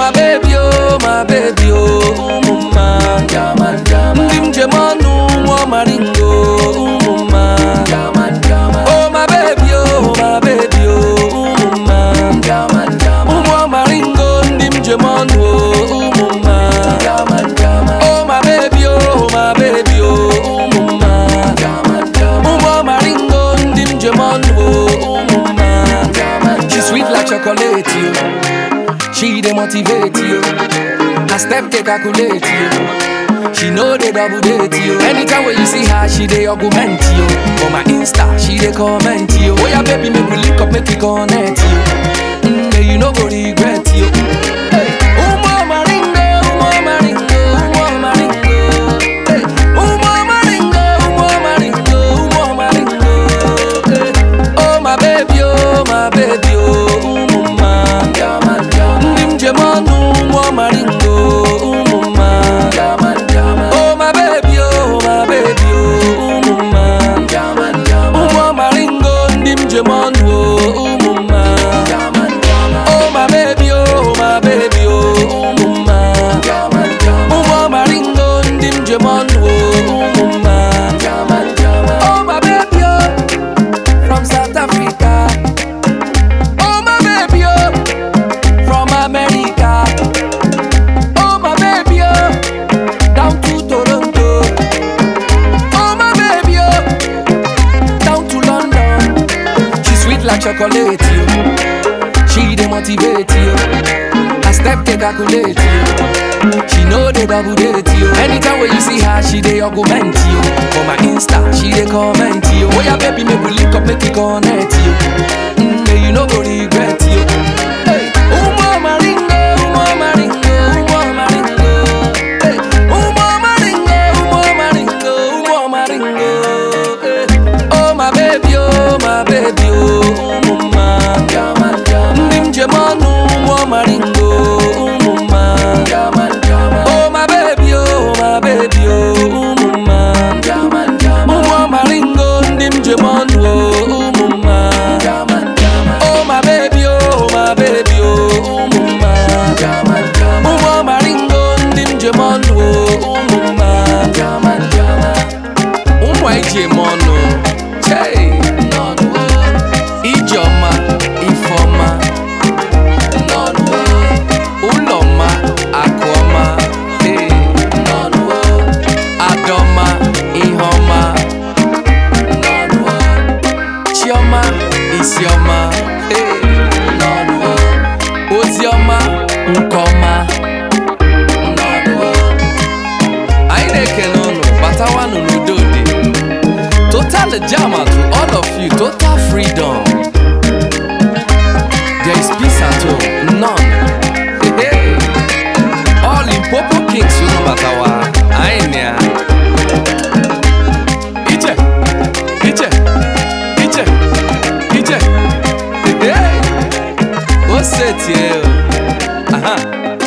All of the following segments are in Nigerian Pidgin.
my baby, umuma. Ndim jemanu wa maringo, umuma. Oh my baby, umuma. Umwa maringo, ndim jemanu, umuma. Oh my baby, umuma. Umwa maringo, ndim jemanu, umuma. She sweet like chocolate, you. She dey motivate you. Her step dey calculate you. She know they double date you. Anytime when you see her, she dey augment you. For my Insta, she dey comment you. Oh yeah, baby, make we link up, make we connect you. You no go regret you. Hey, umo maringo, umo maringo, umo maringo. Hey, umo maringo, umo maringo, umo maringo. Hey, oh my baby, umuma. Ndim jemanu, umo maringo, umuma. Oh my baby, umuma. Umo maringo, ndim jemanu, umuma. Oh my baby, umuma. Umo maringo, ndim jemanu, umuma. Oh my baby, from South Africa. Oh my baby, from America. Oh my baby, down to Toronto. Oh my baby, down to London. She sweet like chocolate, you. She dey motivate you. Her step dey calculate you. She know they double date you. Anytime when you see her, she dey augment you. For my Insta, she dey comment you. Oh yeah, baby, make we link up, make we connect you. You no go regret you. Hey, umo maringo, umo maringo, umo maringo. Hey, umo maringo, umo maringo, umo maringo. Hey, oh my baby, umuma. Ndim jemanu, umo maringo, umuma. Oh my baby, umuma. Umo maringo, ndim jemanu, umuma. Oh my baby, umuma. Umo maringo, ndim jemanu, umuma. Umwa ijemonu, hey. Ijoma, Ifoma, Uloma, Aquama, hey. Adoma, Ihoma, Chioma, Isioma, hey. Ozioma, Nkoma. Aineke nono, Batawanu Nudode. Total jama to all of you, total freedom. There is peace at home, none. Hey, hey. All in Popo Kings, you know Batawa. Ainia. Iche. Hey, hey. What's it here? Aha.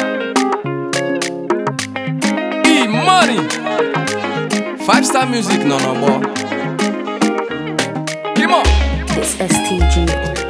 E-money. 5-star music, no more. Come on. It's STG.